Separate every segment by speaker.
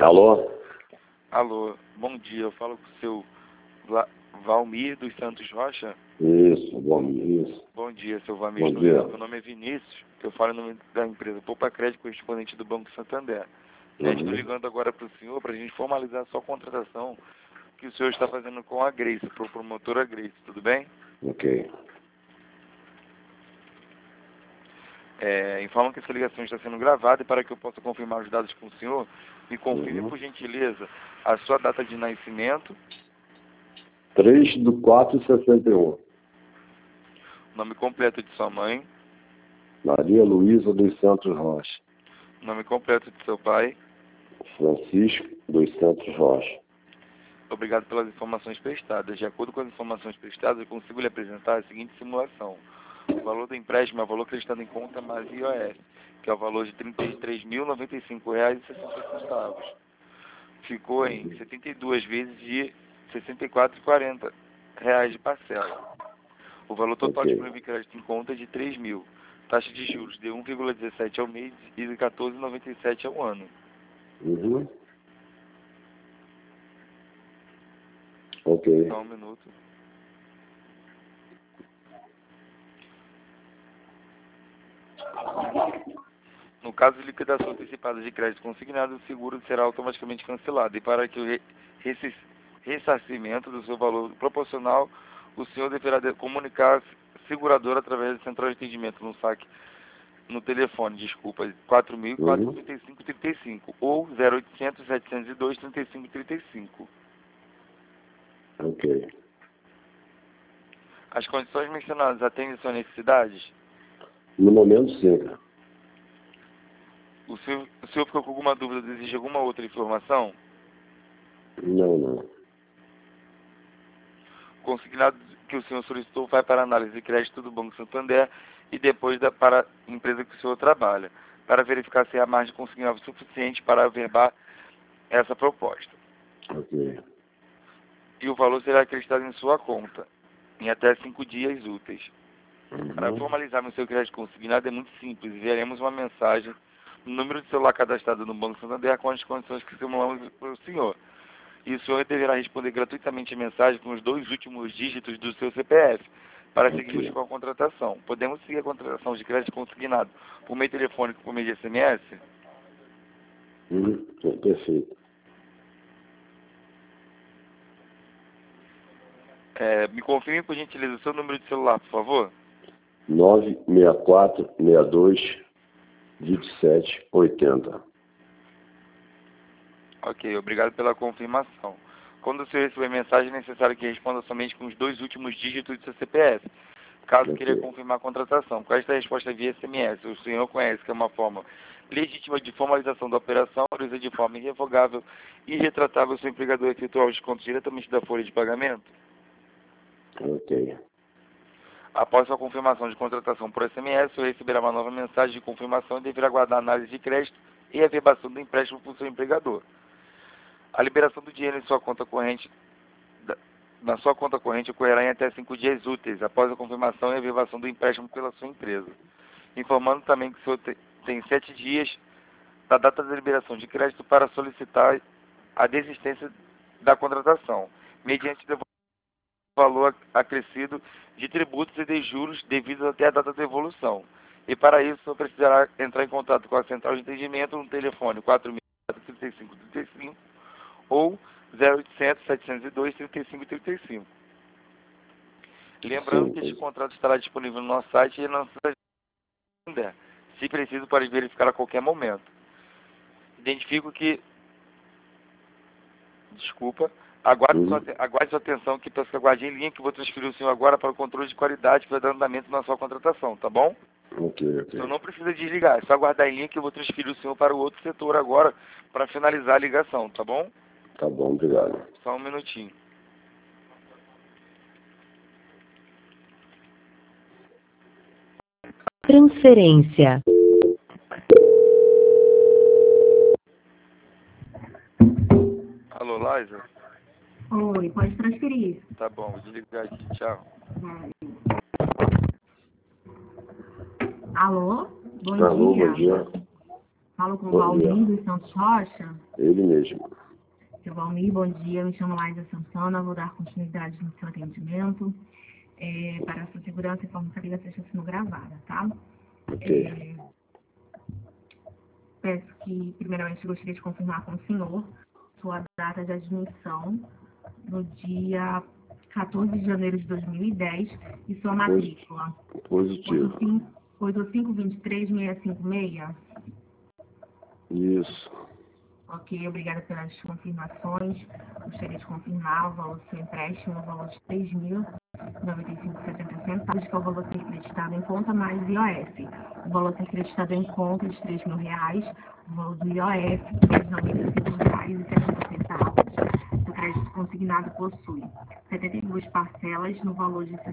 Speaker 1: Alô?
Speaker 2: Alô, bom dia. Eu falo com o seu Valmir dos Santos Rocha.
Speaker 1: Isso, bom dia. Isso.
Speaker 2: Bom dia, seu Valmir.
Speaker 1: Bom dia.
Speaker 2: Meu nome é Vinícius. Eu falo em nome da empresa Poupa Crédito, correspondente do Banco Santander. Estou ligando agora para o senhor para a gente formalizar a sua contratação que o senhor está fazendo com a Grace, para o promotora Grace, tudo bem?
Speaker 1: Ok.
Speaker 2: Informam que essa ligação está sendo gravada e para que eu possa confirmar os dados com o senhor, me confirme, por gentileza, a sua data de nascimento,
Speaker 1: 3/4/61.
Speaker 2: nome completo de sua mãe,
Speaker 1: Maria Luísa dos Santos Rocha.
Speaker 2: nome completo de seu pai.
Speaker 1: Francisco dos Santos Rocha.
Speaker 2: Obrigado pelas informações prestadas. De acordo com as informações prestadas, eu consigo lhe apresentar a seguinte simulação. O valor do empréstimo é o valor acreditado em conta mais IOF, que é o valor de R$ 33.095,60. Ficou em 72 vezes de R$ 64,40 de parcela. O valor total disponível em crédito em conta é de R$ 3.000. Taxa de juros de 1,17 ao mês e de 14,97 ao ano.
Speaker 1: Ok.
Speaker 2: Só um minuto. No caso de liquidação antecipada de crédito consignado, o seguro será automaticamente cancelado. E para que o ressarcimento do seu valor proporcional, o senhor deverá comunicar a seguradora através da central de atendimento no saque, no telefone, 4.435,35 ou 0800 702 3535.
Speaker 1: Ok.
Speaker 2: As condições mencionadas atendem suas necessidades?
Speaker 1: No momento, sim, cara.
Speaker 2: O senhor ficou com alguma dúvida, deseja alguma outra informação?
Speaker 1: Não.
Speaker 2: Consignado que o senhor solicitou vai para a análise de crédito do Banco Santander e depois para a empresa que o senhor trabalha, para verificar se há margem consignável suficiente para averbar essa proposta.
Speaker 1: Ok.
Speaker 2: E o valor será acreditado em sua conta, em até 5 dias úteis. Para formalizar o seu crédito consignado é muito simples. Enviaremos uma mensagem no número de celular cadastrado no Banco Santander com as condições que simulamos para o senhor. E o senhor deverá responder gratuitamente a mensagem com os 2 últimos dígitos do seu CPF para seguirmos com a contratação. Podemos seguir a contratação de crédito consignado por meio telefônico, por meio de SMS?
Speaker 1: Perfeito.
Speaker 2: Me confirme, por gentileza, o seu número de celular, por favor.
Speaker 1: 964-62-2780.
Speaker 2: Ok, obrigado pela confirmação. Quando o senhor receber mensagem, é necessário que responda somente com os 2 últimos dígitos do seu CPF, caso queira confirmar a contratação. Com esta resposta via SMS, o senhor conhece que é uma forma legítima de formalização da operação, autoriza de forma irrevogável e irretratável o seu empregador efetuar os descontos diretamente da folha de pagamento?
Speaker 1: Ok.
Speaker 2: Após sua confirmação de contratação por SMS, o senhor receberá uma nova mensagem de confirmação e deverá aguardar a análise de crédito e a averbação do empréstimo por seu empregador. A liberação do dinheiro em sua conta corrente, na sua conta corrente ocorrerá em até 5 dias úteis, após a confirmação e averbação do empréstimo pela sua empresa. Informando também que o senhor tem 7 dias da data da liberação de crédito para solicitar a desistência da contratação, mediante o valor acrescido de tributos e de juros devidos até a data da devolução. E para isso, o senhor precisará entrar em contato com a central de atendimento no telefone 4.435,35 ou 0800 702 3535. Lembrando que este contrato estará disponível no nosso site e na nossa agenda, se preciso, para verificar a qualquer momento. Identifico que... Desculpa. Aguarde sua atenção que peço que aguarde em linha, que vou transferir o senhor agora para o controle de qualidade que vai dar andamento na sua contratação, tá bom?
Speaker 1: Ok.
Speaker 2: O senhor não precisa desligar, é só aguardar em linha que eu vou transferir o senhor para o outro setor agora para finalizar a ligação, tá bom?
Speaker 1: Tá bom, obrigado.
Speaker 2: Só um minutinho.
Speaker 3: Transferência.
Speaker 2: Alô, Liza?
Speaker 4: Oi, pode transferir.
Speaker 2: Tá bom, vou desligar aqui, tchau.
Speaker 4: Alô? Bom
Speaker 1: Alô,
Speaker 4: dia.
Speaker 1: bom dia.
Speaker 4: Falo com o
Speaker 1: Bom dia.
Speaker 4: Valmir dos Santos Rocha.
Speaker 1: Ele mesmo.
Speaker 4: Seu Valmir, bom dia. Me chamo Laísa Santana. Vou dar continuidade no seu atendimento. Para a sua segurança, informo que a ligação está sendo gravada, tá?
Speaker 1: Ok.
Speaker 4: Peço que, primeiramente, gostaria de confirmar com o senhor sua data de admissão no dia 14 de janeiro de 2010 e sua matrícula.
Speaker 1: Positivo.
Speaker 4: 8523656.
Speaker 1: Isso.
Speaker 4: Ok, obrigada pelas confirmações. Gostaria de confirmar o valor do seu empréstimo, o valor de R$ 3.095,70, que é o valor a ser creditado em conta mais IOF. O valor a ser creditado em conta de R$ 3.000, o valor do IOF é de R$ 95,70. O crédito consignado possui 72 parcelas no valor de R$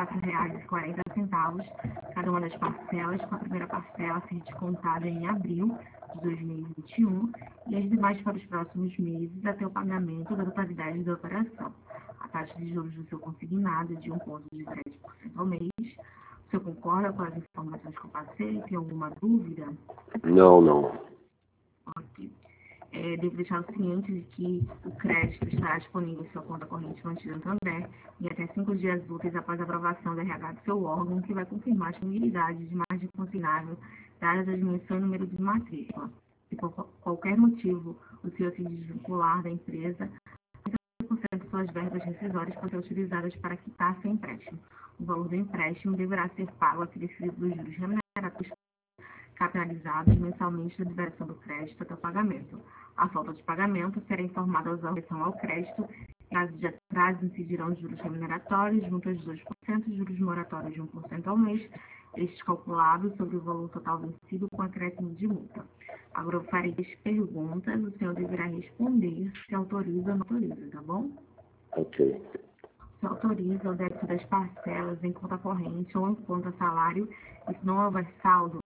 Speaker 4: 64,40, cada uma das parcelas, com a primeira parcela a ser descontada em abril de 2021 e as demais para os próximos meses até o pagamento da totalidade da operação. A taxa de juros do seu consignado é de 1,10% ao mês. O senhor concorda com as informações que eu passei? Tem alguma dúvida?
Speaker 1: Não.
Speaker 4: Ok. Devo deixar ciente de que o crédito estará disponível em sua conta corrente mantida no Santander em até 5 dias úteis após a aprovação da RH do seu órgão, que vai confirmar a disponibilidade de margem consignável dadas a dimensão e número de matrícula. Se por qualquer motivo o senhor se desvincular da empresa, 30% de suas verbas rescisórias podem ser utilizadas para quitar seu empréstimo. O valor do empréstimo deverá ser pago acrescido dos juros remunerados capitalizados mensalmente da liberação do crédito até o pagamento. A falta de pagamento será informada à correção ao crédito. Em caso de atraso, incidirão juros remuneratórios, multas de 2%, juros moratórios de 1% ao mês, estes calculados sobre o valor total vencido com acréscimo de multa. Agora eu farei as perguntas, o senhor deverá responder se autoriza ou não autoriza, tá bom?
Speaker 1: Ok.
Speaker 4: Se autoriza o débito das parcelas em conta corrente ou em conta salário, e se não houver saldo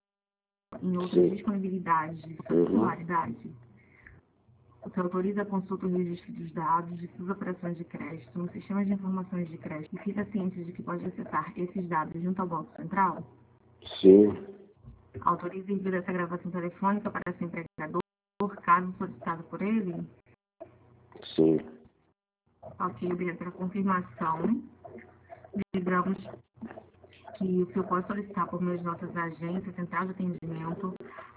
Speaker 4: em outras
Speaker 1: Sim.
Speaker 4: disponibilidades de sua titularidade. Você autoriza a consulta do registro dos dados de suas operações de crédito no sistema de informações de crédito e fica ciente de que pode acessar esses dados junto ao Banco Central?
Speaker 1: Sim.
Speaker 4: Autoriza o envio dessa gravação telefônica para seu empregador, caso solicitado por ele?
Speaker 1: Sim.
Speaker 4: Ok, obrigada pela confirmação. Lembramos que o senhor pode solicitar por meio de nossas agências, central de atendimento,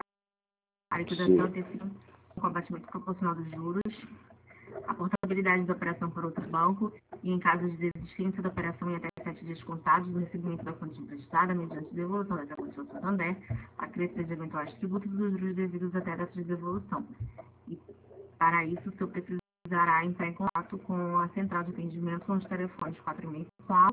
Speaker 4: a liquidação antecipada com abatimento proporcional dos juros, a portabilidade da operação para outro banco e, em caso de desistência da operação em até 7 dias contados do recebimento da quantia emprestada, mediante devolução dessa quantia ao Santander, a crescer de eventuais tributos dos juros devidos até a data de devolução. E, para isso, o senhor precisará entrar em contato com a central de atendimento com os telefones 4664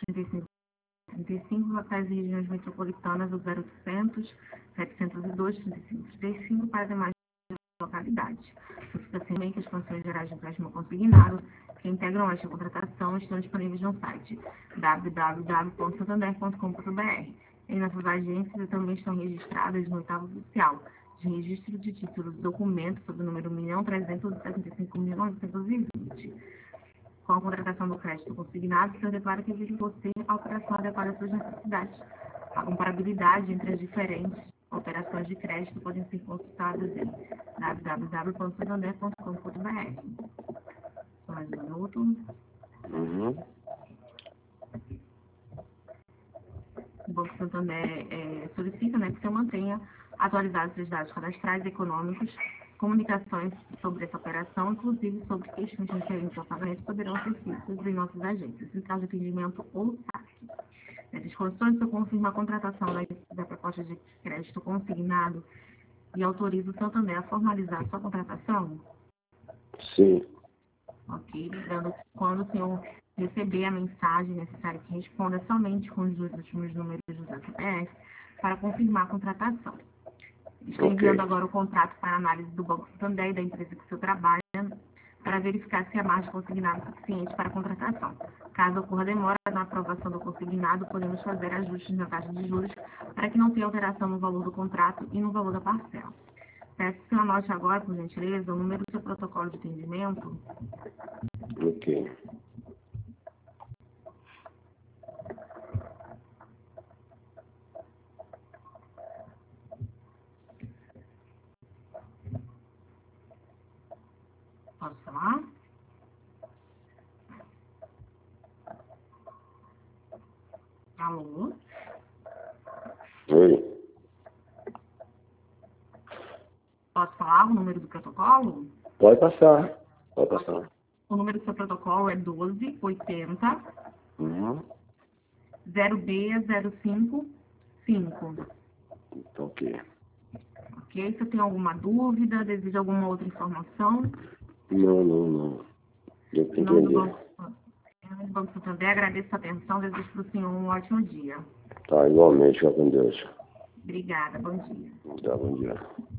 Speaker 4: 35 locais e regiões metropolitanas do 0800 702 3535 para demais localidades. Substancialmente, as condições gerais de empréstimo consignado que integram esta contratação estão disponíveis no site www.santander.com.br. Em nossas agências também estão registradas no oitavo oficial de registro de títulos e documentos sob o número 1.375.920. Com a contratação do crédito consignado, o senhor declara que exige você a operação adequada às suas necessidades. A comparabilidade entre as diferentes operações de crédito podem ser consultadas em www.santander.com.br. Só mais um minuto. O Banco Santander solicita, que o senhor mantenha atualizados os dados cadastrais e econômicos. Comunicações sobre essa operação, inclusive sobre questões referentes ao pagamento, poderão ser feitas em nossas agências, central de atendimento ou SAC. Nessas condições, eu confirmo a contratação da proposta de crédito consignado e autorizo o Santander a formalizar sua contratação?
Speaker 1: Sim.
Speaker 4: Ok, lembrando que quando o senhor receber a mensagem necessária que responda somente com os dois últimos números do CPF para confirmar a contratação. Estou enviando agora o contrato para análise do Banco Santander e da empresa que o senhor trabalha para verificar se a margem consignada é suficiente para a contratação. Caso ocorra demora na aprovação do consignado, podemos fazer ajustes na taxa de juros para que não tenha alteração no valor do contrato e no valor da parcela. Peço que você anote agora, por gentileza, o número do seu protocolo de atendimento.
Speaker 1: Ok.
Speaker 4: Posso falar? Alô?
Speaker 1: Oi.
Speaker 4: Posso falar o número do protocolo?
Speaker 1: Pode passar. Pode passar.
Speaker 4: O número do seu protocolo é 1280
Speaker 1: Uhum.
Speaker 4: 0B055.
Speaker 1: Então, ok.
Speaker 4: Ok? Você tem alguma dúvida? Deseja alguma outra informação?
Speaker 1: Não. Eu
Speaker 4: Em nome do
Speaker 1: entendi.
Speaker 4: Banco Santander, agradeço a atenção. Desejo para o senhor um ótimo dia.
Speaker 1: Tá, igualmente, fica com Deus.
Speaker 4: Obrigada. Bom dia.
Speaker 1: Tá, bom dia.